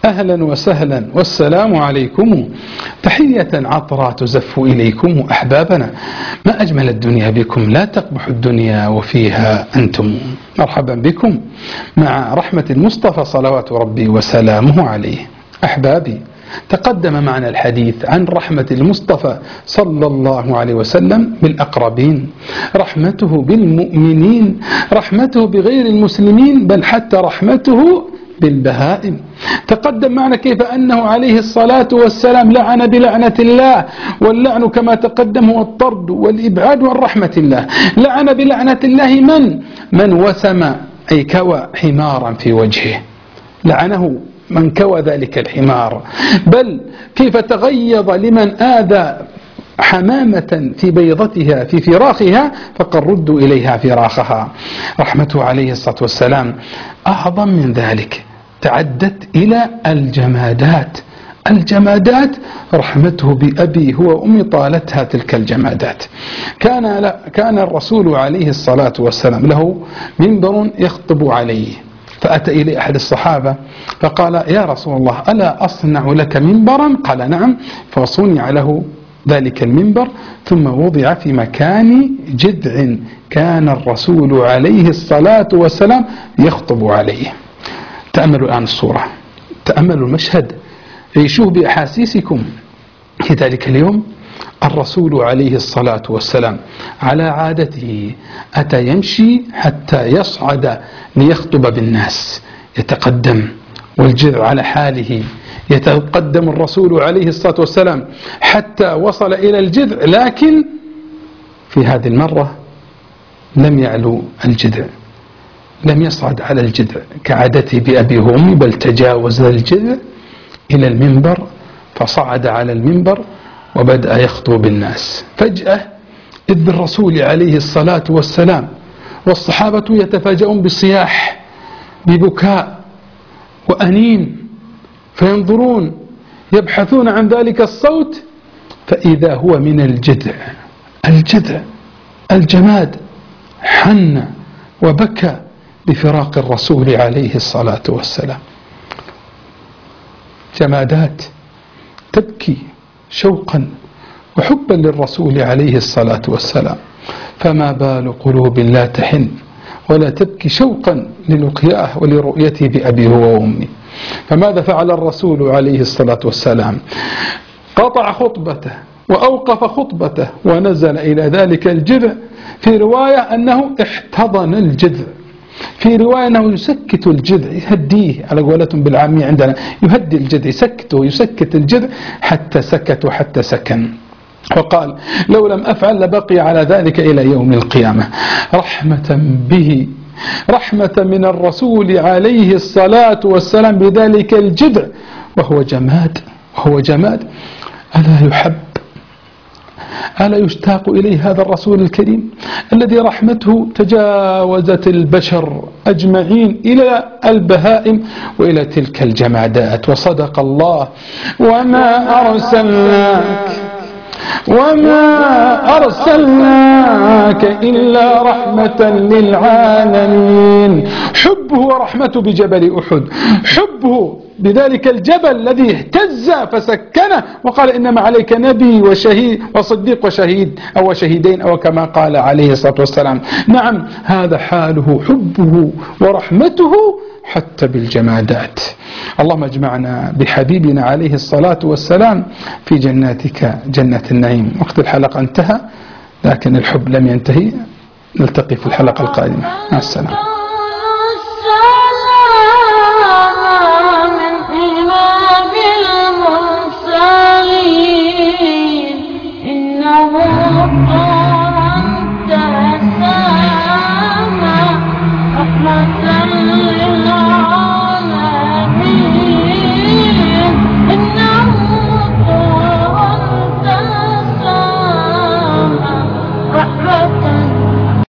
أهلا وسهلا والسلام عليكم، تحية عطرة تزف إليكم أحبابنا. ما أجمل الدنيا بكم، لا تقبح الدنيا وفيها أنتم. مرحبا بكم مع رحمة المصطفى صلوات ربي وسلامه عليه. أحبابي، تقدم معنا الحديث عن رحمة المصطفى صلى الله عليه وسلم بالأقربين، رحمته بالمؤمنين، رحمته بغير المسلمين، بل حتى رحمته بالبهائم. تقدم معنا كيف أنه عليه الصلاة والسلام لعن بلعنة الله، واللعن كما تقدم هو الطرد والإبعاد عن رحمة الله. لعن بلعنة الله من وسم أي كوى حمارا في وجهه، لعنه من كوى ذلك الحمار. بل كيف تغيظ لمن آذى حمامة في بيضتها في فراخها فقد ردوا إليها فراخها. رحمته عليه الصلاة والسلام أعظم من ذلك، تعدت إلى الجمادات. الجمادات رحمته بأبي هو وأمي طالتها تلك الجمادات. كان الرسول عليه الصلاة والسلام له منبر يخطب عليه، فأتى إليه أحد الصحابة فقال: يا رسول الله، ألا أصنع لك منبرا؟ قال: نعم. فصنع له ذلك المنبر، ثم وضع في مكان جذع كان الرسول عليه الصلاة والسلام يخطب عليه. تأملوا الآن الصورة، تأملوا المشهد، عيشوه بأحاسيسكم. في ذلك اليوم الرسول عليه الصلاة والسلام على عادته أتى يمشي حتى يصعد ليخطب بالناس، يتقدم والجذع على حاله، يتقدم الرسول عليه الصلاة والسلام حتى وصل إلى الجذع، لكن في هذه المرة لم يعلو الجذع، لم يصعد على الجذع كعادته بأبي وأمي، بل تجاوز الجذع إلى المنبر، فصعد على المنبر وبدأ يخطب بالناس. فجأة إذ بالرسول عليه الصلاة والسلام والصحابة يتفاجؤون بالصياح، ببكاء وأنين، فينظرون يبحثون عن ذلك الصوت، فإذا هو من الجذع. الجذع الجماد حن وبكى بفراق الرسول عليه الصلاة والسلام. جمادات تبكي شوقا وحبا للرسول عليه الصلاة والسلام، فما بال قلوب لا تحن ولا تبكي شوقا للقياه ولرؤيته بأبي هو وأمي. فماذا فعل الرسول عليه الصلاة والسلام؟ قطع خطبته وأوقف خطبته ونزل إلى ذلك الجذع. في رواية أنه احتضن الجذع، في رواية أنه يسكت الجذع، يهديه على قولتهم بالعامية عندنا، يهدي الجذع، يسكته، يسكت الجذع حتى سكت وحتى سكن. وقال: لو لم أفعل لبقي على ذلك إلى يوم القيامة. رحمة به، رحمة من الرسول عليه الصلاة والسلام بذلك الجذع، وهو جماد، وهو جماد. ألا يحب، ألا يشتاق إليه هذا الرسول الكريم الذي رحمته تجاوزت البشر أجمعين إلى البهائم وإلى تلك الجمادات. وصدق الله: وما أرسلناك إلا رحمة للعالمين. حبه ورحمته بجبل أحد، حبه بذلك الجبل الذي اهتز فسكنه وقال: إنما عليك نبي وشهيد وصديق وشهيد أو شهيدين، أو كما قال عليه الصلاة والسلام. نعم، هذا حاله، حبه ورحمته حتى بالجمادات. اللهم اجمعنا بحبيبنا عليه الصلاة والسلام في جناتك جنة النعيم. وقت الحلقة انتهى، لكن الحب لم ينتهي. نلتقي في الحلقة القادمة. مع السلامة.